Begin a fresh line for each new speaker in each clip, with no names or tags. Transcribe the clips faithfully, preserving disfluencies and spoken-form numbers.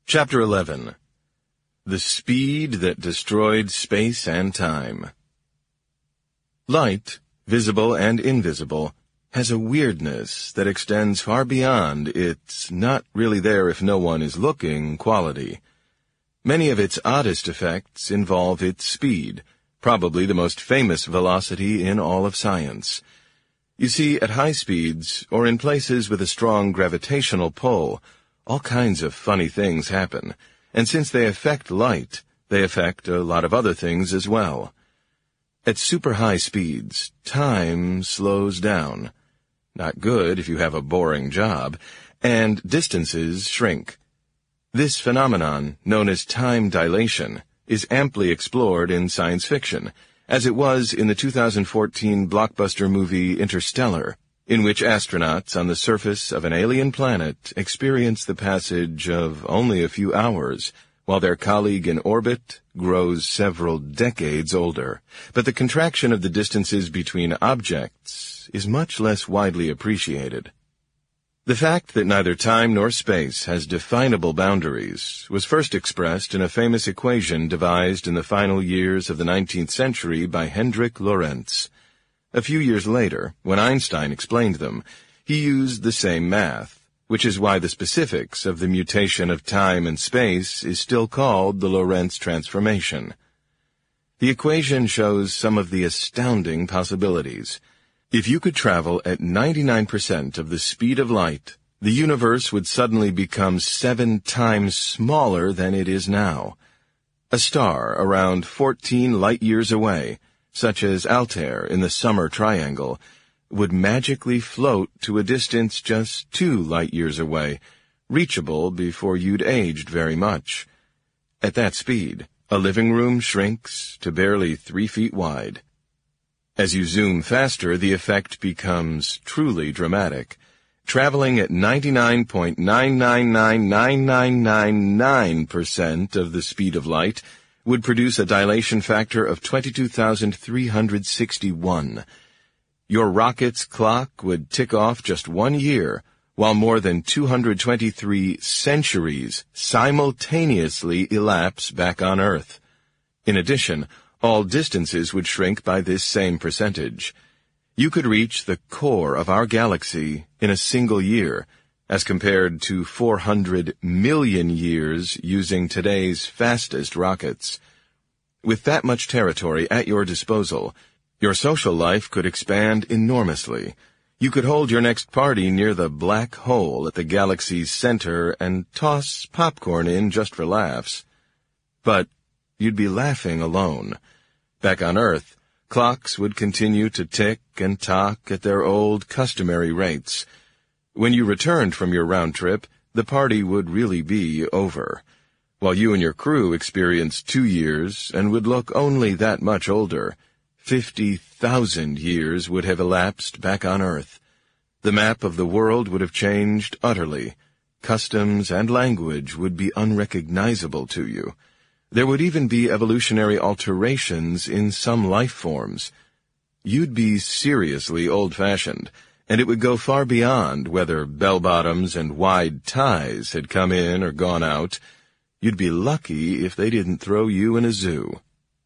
Chapter eleven. The Speed That Destroyed Space and Time. Light, visible and invisible, has a weirdness that extends far beyond its not really there if no one is looking quality. Many of its oddest effects involve its speed, probably the most famous velocity in all of science. You see, at high speeds, or in places with a strong gravitational pull, all kinds of funny things happen, and since they affect light, they affect a lot of other things as well. At super high speeds, time slows down. Not good if you have a boring job, and distances shrink. This phenomenon, known as time dilation, is amply explored in science fiction, as it was in the two thousand fourteen blockbuster movie Interstellar, in which astronauts on the surface of an alien planet experience the passage of only a few hours, while their colleague in orbit grows several decades older. But the contraction of the distances between objects is much less widely appreciated. The fact that neither time nor space has definable boundaries was first expressed in a famous equation devised in the final years of the nineteenth century by Hendrik Lorentz. A few years later, when Einstein explained them, he used the same math, which is why the specifics of the mutation of time and space is still called the Lorentz transformation. The equation shows some of the astounding possibilities. If you could travel at ninety-nine percent of the speed of light, the universe would suddenly become seven times smaller than it is now. A star around fourteen light-years away, such as Altair in the Summer Triangle, would magically float to a distance just two light-years away, reachable before you'd aged very much. At that speed, a living room shrinks to barely three feet wide. As you zoom faster, the effect becomes truly dramatic. Traveling at ninety-nine point nine nine nine nine nine nine nine percent of the speed of light would produce a dilation factor of twenty-two thousand three hundred sixty-one. Your rocket's clock would tick off just one year, while more than two hundred twenty-three centuries simultaneously elapse back on Earth. In addition, all distances would shrink by this same percentage. You could reach the core of our galaxy in a single year, as compared to four hundred million years using today's fastest rockets. With that much territory at your disposal, your social life could expand enormously. You could hold your next party near the black hole at the galaxy's center and toss popcorn in just for laughs. But you'd be laughing alone. Back on Earth, clocks would continue to tick and tock at their old customary rates. When you returned from your round trip, the party would really be over, while you and your crew experienced two years and would look only that much older. Fifty thousand years would have elapsed back on Earth. The map of the world would have changed utterly. Customs and language would be unrecognizable to you. There would even be evolutionary alterations in some life forms. You'd be seriously old-fashioned, and it would go far beyond whether bell-bottoms and wide ties had come in or gone out. You'd be lucky if they didn't throw you in a zoo.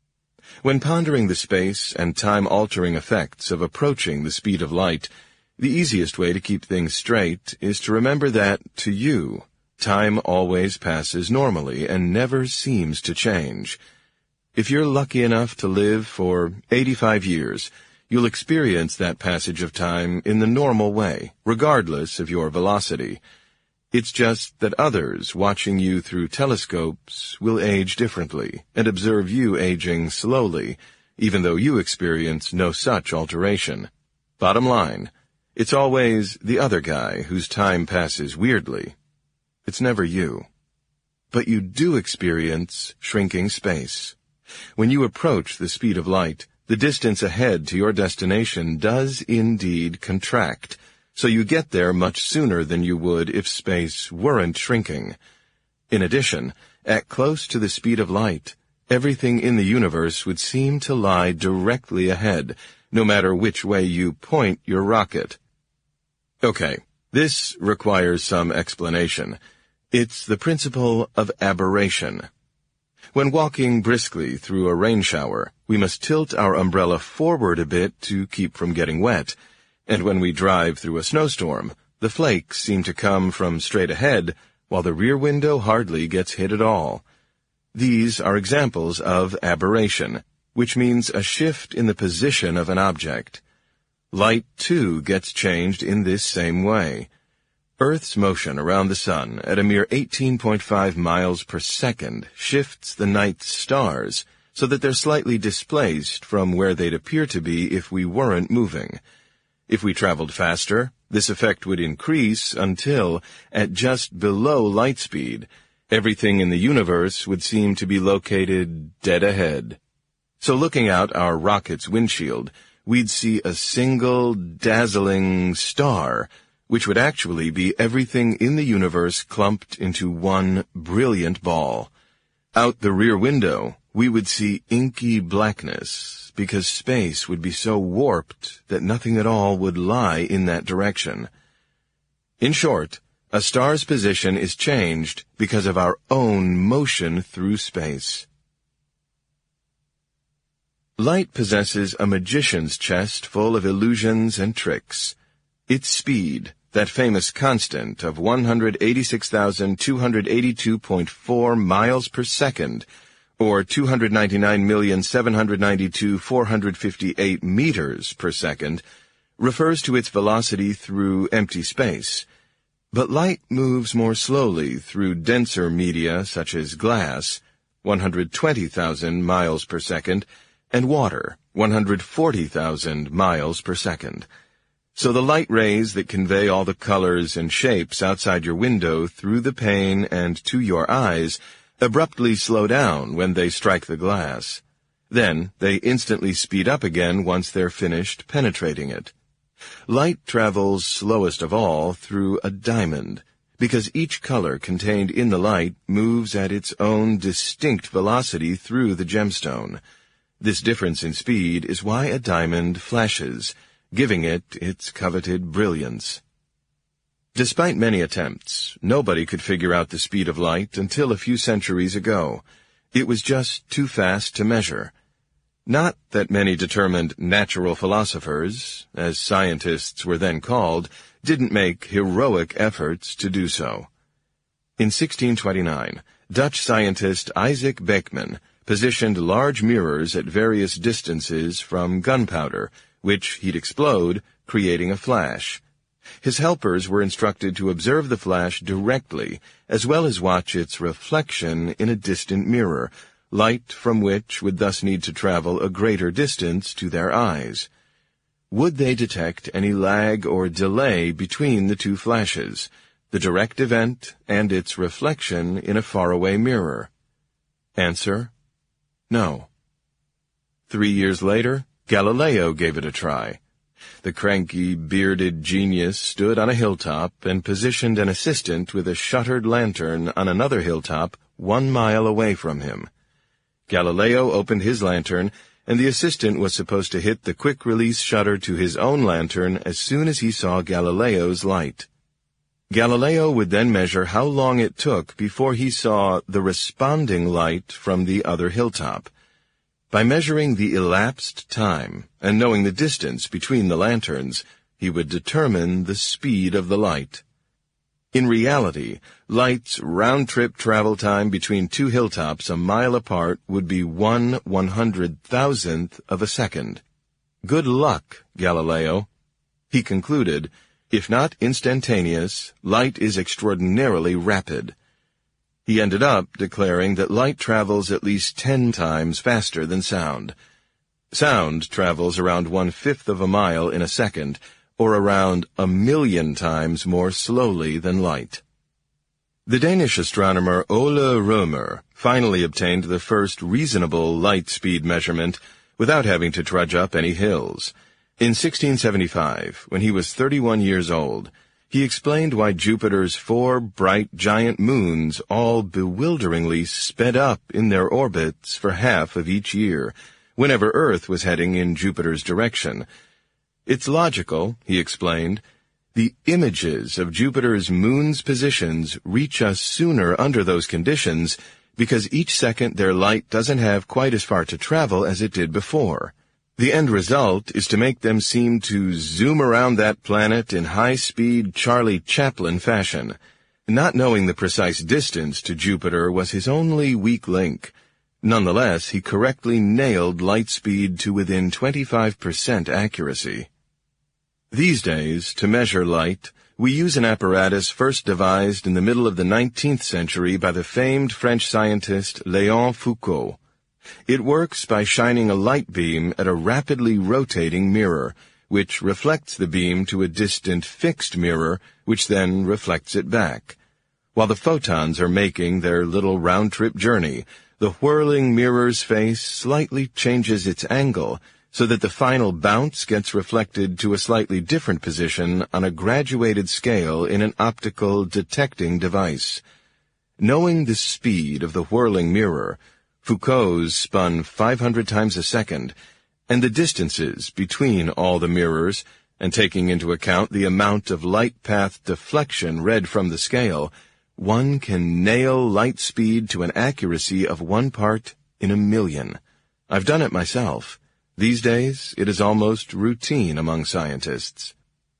When pondering the space and time-altering effects of approaching the speed of light, the easiest way to keep things straight is to remember that, to you, time always passes normally and never seems to change. If you're lucky enough to live for eighty-five years, you'll experience that passage of time in the normal way, regardless of your velocity. It's just that others watching you through telescopes will age differently and observe you aging slowly, even though you experience no such alteration. Bottom line, it's always the other guy whose time passes weirdly. It's never you. But you do experience shrinking space. When you approach the speed of light, the distance ahead to your destination does indeed contract, so you get there much sooner than you would if space weren't shrinking. In addition, at close to the speed of light, everything in the universe would seem to lie directly ahead, no matter which way you point your rocket. Okay, this requires some explanation. It's the principle of aberration. When walking briskly through a rain shower, we must tilt our umbrella forward a bit to keep from getting wet, and when we drive through a snowstorm, the flakes seem to come from straight ahead, while the rear window hardly gets hit at all. These are examples of aberration, which means a shift in the position of an object. Light, too, gets changed in this same way. Earth's motion around the sun at a mere eighteen point five miles per second shifts the night's stars so that they're slightly displaced from where they'd appear to be if we weren't moving. If we traveled faster, this effect would increase until, at just below light speed, everything in the universe would seem to be located dead ahead. So looking out our rocket's windshield, we'd see a single, dazzling star, which would actually be everything in the universe clumped into one brilliant ball. Out the rear window, we would see inky blackness, because space would be so warped that nothing at all would lie in that direction. In short, a star's position is changed because of our own motion through space. Light possesses a magician's chest full of illusions and tricks. Its speed, that famous constant of one hundred eighty-six thousand two hundred eighty-two point four miles per second, or two hundred ninety-nine million seven hundred ninety-two thousand four hundred fifty-eight meters per second, refers to its velocity through empty space. But light moves more slowly through denser media such as glass, one hundred twenty thousand miles per second, and water, one hundred forty thousand miles per second. So the light rays that convey all the colors and shapes outside your window through the pane and to your eyes abruptly slow down when they strike the glass. Then they instantly speed up again once they're finished penetrating it. Light travels slowest of all through a diamond, because each color contained in the light moves at its own distinct velocity through the gemstone. This difference in speed is why a diamond flashes, giving it its coveted brilliance. Despite many attempts, nobody could figure out the speed of light until a few centuries ago. It was just too fast to measure. Not that many determined natural philosophers, as scientists were then called, didn't make heroic efforts to do so. In sixteen twenty-nine, Dutch scientist Isaac Beckman positioned large mirrors at various distances from gunpowder, which he'd explode, creating a flash. His helpers were instructed to observe the flash directly, as well as watch its reflection in a distant mirror, light from which would thus need to travel a greater distance to their eyes. Would they detect any lag or delay between the two flashes, the direct event and its reflection in a faraway mirror? Answer: no. Three years later, Galileo gave it a try. The cranky, bearded genius stood on a hilltop and positioned an assistant with a shuttered lantern on another hilltop one mile away from him. Galileo opened his lantern, and the assistant was supposed to hit the quick-release shutter to his own lantern as soon as he saw Galileo's light. Galileo would then measure how long it took before he saw the responding light from the other hilltop. By measuring the elapsed time and knowing the distance between the lanterns, he would determine the speed of the light. In reality, light's round-trip travel time between two hilltops a mile apart would be one one-hundred thousandth of a second. Good luck, Galileo. He concluded, if not instantaneous, light is extraordinarily rapid. He ended up declaring that light travels at least ten times faster than sound. Sound travels around one-fifth of a mile in a second, or around a million times more slowly than light. The Danish astronomer Ole Rømer finally obtained the first reasonable light speed measurement without having to trudge up any hills. In sixteen seventy-five, when he was thirty-one years old, he explained why Jupiter's four bright giant moons all bewilderingly sped up in their orbits for half of each year, whenever Earth was heading in Jupiter's direction. It's logical, he explained. The images of Jupiter's moon's positions reach us sooner under those conditions because each second their light doesn't have quite as far to travel as it did before. The end result is to make them seem to zoom around that planet in high-speed Charlie Chaplin fashion. Not knowing the precise distance to Jupiter was his only weak link. Nonetheless, he correctly nailed light speed to within twenty-five percent accuracy. These days, to measure light, we use an apparatus first devised in the middle of the nineteenth century by the famed French scientist Léon Foucault. It works by shining a light beam at a rapidly rotating mirror, which reflects the beam to a distant fixed mirror, which then reflects it back. While the photons are making their little round-trip journey, the whirling mirror's face slightly changes its angle, so that the final bounce gets reflected to a slightly different position on a graduated scale in an optical detecting device. Knowing the speed of the whirling mirror, Foucault's spun five hundred times a second, and the distances between all the mirrors, and taking into account the amount of light path deflection read from the scale, one can nail light speed to an accuracy of one part in a million. I've done it myself. These days, it is almost routine among scientists.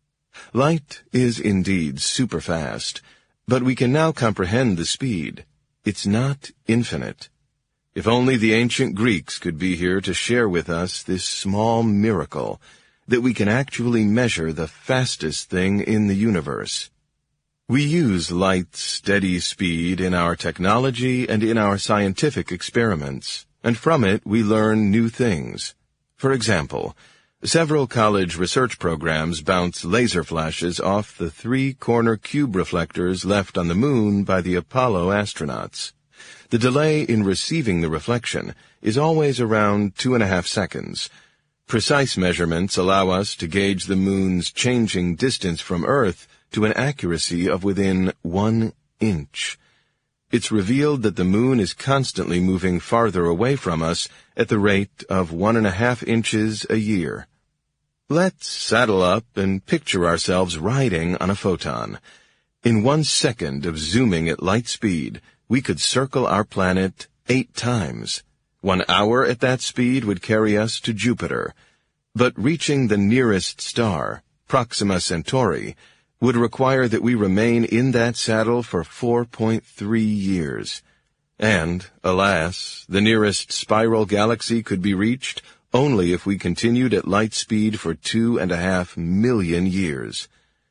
Light is indeed super fast, but we can now comprehend the speed. It's not infinite. If only the ancient Greeks could be here to share with us this small miracle, that we can actually measure the fastest thing in the universe. We use light's steady speed in our technology and in our scientific experiments, and from it we learn new things. For example, several college research programs bounce laser flashes off the three-corner cube reflectors left on the moon by the Apollo astronauts. The delay in receiving the reflection is always around two and a half seconds. Precise measurements allow us to gauge the moon's changing distance from Earth to an accuracy of within one inch. It's revealed that the moon is constantly moving farther away from us at the rate of one and a half inches a year. Let's saddle up and picture ourselves riding on a photon. In one second of zooming at light speed, we could circle our planet eight times. One hour at that speed would carry us to Jupiter. But reaching the nearest star, Proxima Centauri, would require that we remain in that saddle for four point three years. And, alas, the nearest spiral galaxy could be reached only if we continued at light speed for two and a half million years.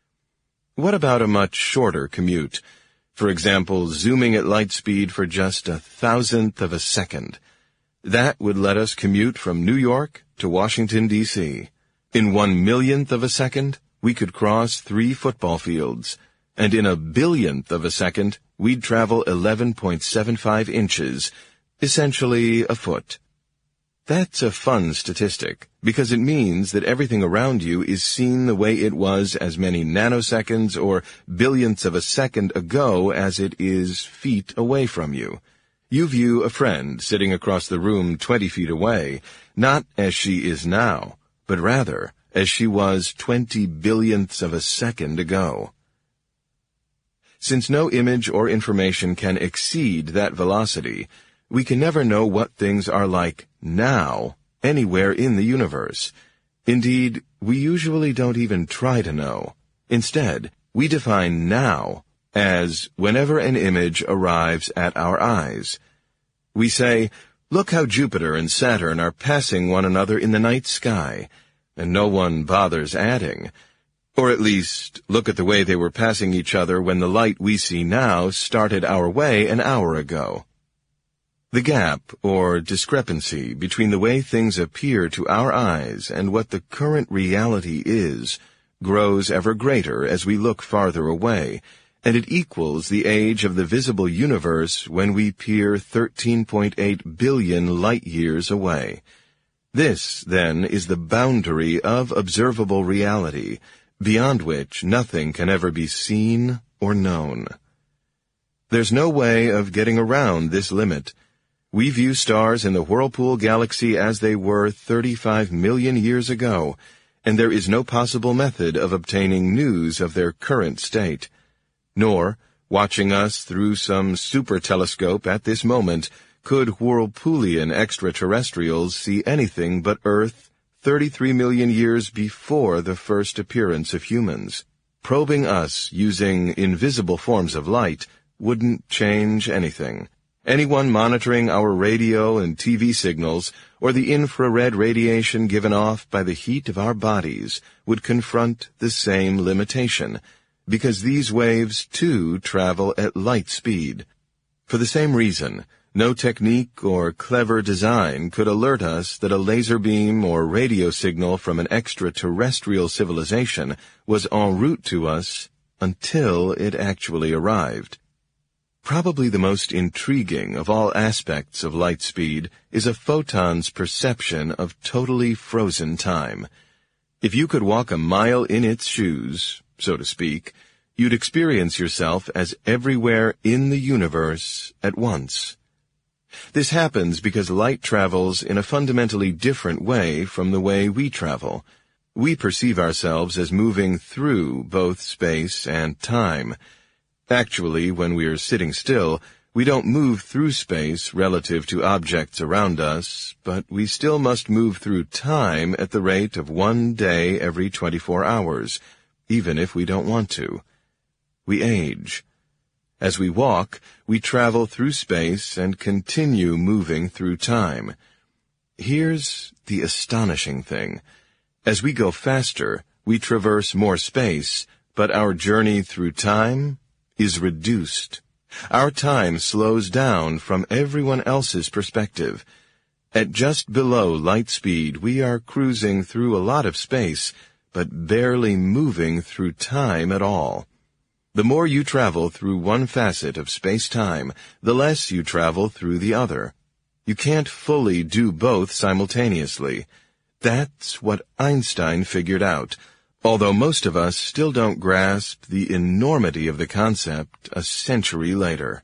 What about a much shorter commute? For example, zooming at light speed for just a thousandth of a second. That would let us commute from New York to Washington, D C In one millionth of a second, we could cross three football fields, and in a billionth of a second, we'd travel eleven point seven five inches, essentially a foot. That's a fun statistic, because it means that everything around you is seen the way it was as many nanoseconds or billionths of a second ago as it is feet away from you. You view a friend sitting across the room twenty feet away, not as she is now, but rather as she was twenty billionths of a second ago. Since no image or information can exceed that velocity, we can never know what things are like now anywhere in the universe. Indeed, we usually don't even try to know. Instead, we define now as whenever an image arrives at our eyes. We say, look how Jupiter and Saturn are passing one another in the night sky, and no one bothers adding. Or at least, look at the way they were passing each other when the light we see now started our way an hour ago. The gap, or discrepancy, between the way things appear to our eyes and what the current reality is, grows ever greater as we look farther away, and it equals the age of the visible universe when we peer thirteen point eight billion light-years away. This, then, is the boundary of observable reality, beyond which nothing can ever be seen or known. There's no way of getting around this limit. We view stars in the Whirlpool Galaxy as they were thirty-five million years ago, and there is no possible method of obtaining news of their current state. Nor, watching us through some super telescope at this moment, could Whirlpoolian extraterrestrials see anything but Earth thirty-three million years before the first appearance of humans. Probing us using invisible forms of light wouldn't change anything. Anyone monitoring our radio and T V signals or the infrared radiation given off by the heat of our bodies would confront the same limitation, because these waves, too, travel at light speed. For the same reason, no technique or clever design could alert us that a laser beam or radio signal from an extraterrestrial civilization was en route to us until it actually arrived. Probably the most intriguing of all aspects of light speed is a photon's perception of totally frozen time. If you could walk a mile in its shoes, so to speak, you'd experience yourself as everywhere in the universe at once. This happens because light travels in a fundamentally different way from the way we travel. We perceive ourselves as moving through both space and time. Actually, when we are sitting still, we don't move through space relative to objects around us, but we still must move through time at the rate of one day every twenty-four hours, even if we don't want to. We age. As we walk, we travel through space and continue moving through time. Here's the astonishing thing. As we go faster, we traverse more space, but our journey through time is reduced. Our time slows down from everyone else's perspective. At just below light speed, we are cruising through a lot of space, but barely moving through time at all. The more you travel through one facet of space-time, the less you travel through the other. You can't fully do both simultaneously. That's what Einstein figured out, although most of us still don't grasp the enormity of the concept a century later.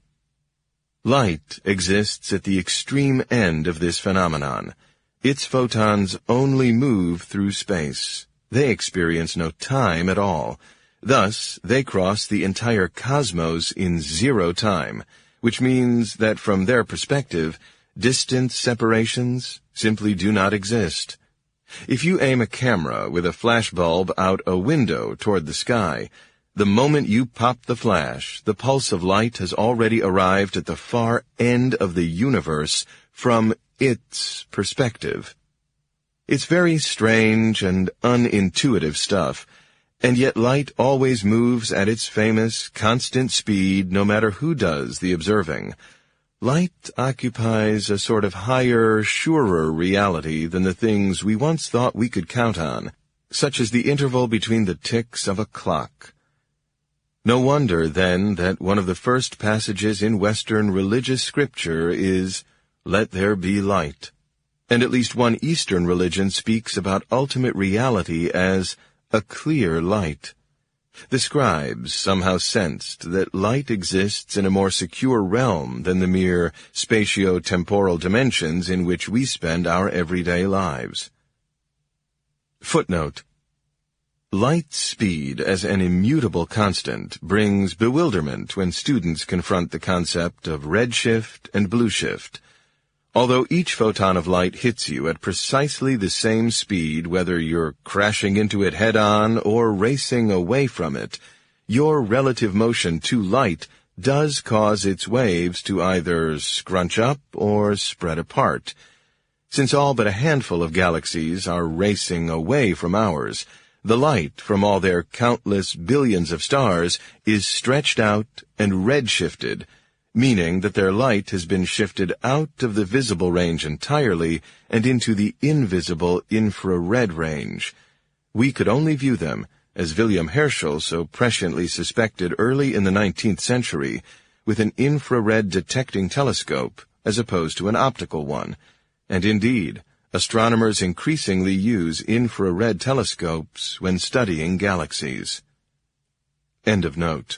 Light exists at the extreme end of this phenomenon. Its photons only move through space. They experience no time at all. Thus, they cross the entire cosmos in zero time, which means that from their perspective, distance separations simply do not exist. If you aim a camera with a flashbulb out a window toward the sky, the moment you pop the flash, the pulse of light has already arrived at the far end of the universe from its perspective. It's very strange and unintuitive stuff, and yet light always moves at its famous constant speed no matter who does the observing. Light occupies a sort of higher, surer reality than the things we once thought we could count on, such as the interval between the ticks of a clock. No wonder, then, that one of the first passages in Western religious scripture is, "Let there be light." And at least one Eastern religion speaks about ultimate reality as a clear light. The scribes somehow sensed that light exists in a more secure realm than the mere spatio-temporal dimensions in which we spend our everyday lives. Footnote: Light speed as an immutable constant brings bewilderment when students confront the concept of redshift and blueshift. Although each photon of light hits you at precisely the same speed, whether you're crashing into it head-on or racing away from it, your relative motion to light does cause its waves to either scrunch up or spread apart. Since all but a handful of galaxies are racing away from ours, the light from all their countless billions of stars is stretched out and redshifted, meaning that their light has been shifted out of the visible range entirely and into the invisible infrared range. We could only view them, as William Herschel so presciently suspected early in the nineteenth century, with an infrared detecting telescope as opposed to an optical one, and indeed, astronomers increasingly use infrared telescopes when studying galaxies. End of note.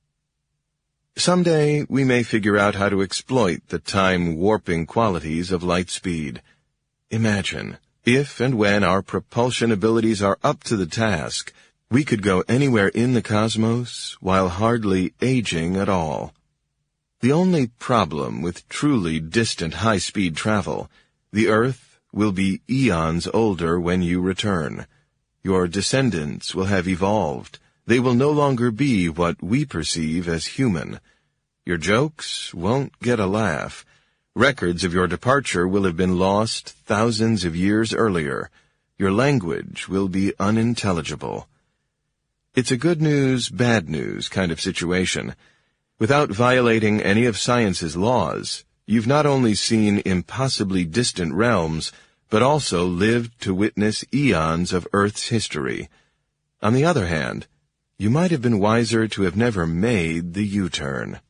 Someday, we may figure out how to exploit the time-warping qualities of light speed. Imagine, If and when our propulsion abilities are up to the task, we could go anywhere in the cosmos while hardly aging at all. The only problem with truly distant high-speed travel, the Earth will be eons older when you return. Your descendants will have evolved. They will no longer be what we perceive as human. Your jokes won't get a laugh. Records of your departure will have been lost thousands of years earlier. Your language will be unintelligible. It's a good news, bad news kind of situation. Without violating any of science's laws, you've not only seen impossibly distant realms, but also lived to witness eons of Earth's history. On the other hand, you might have been wiser to have never made the U-turn.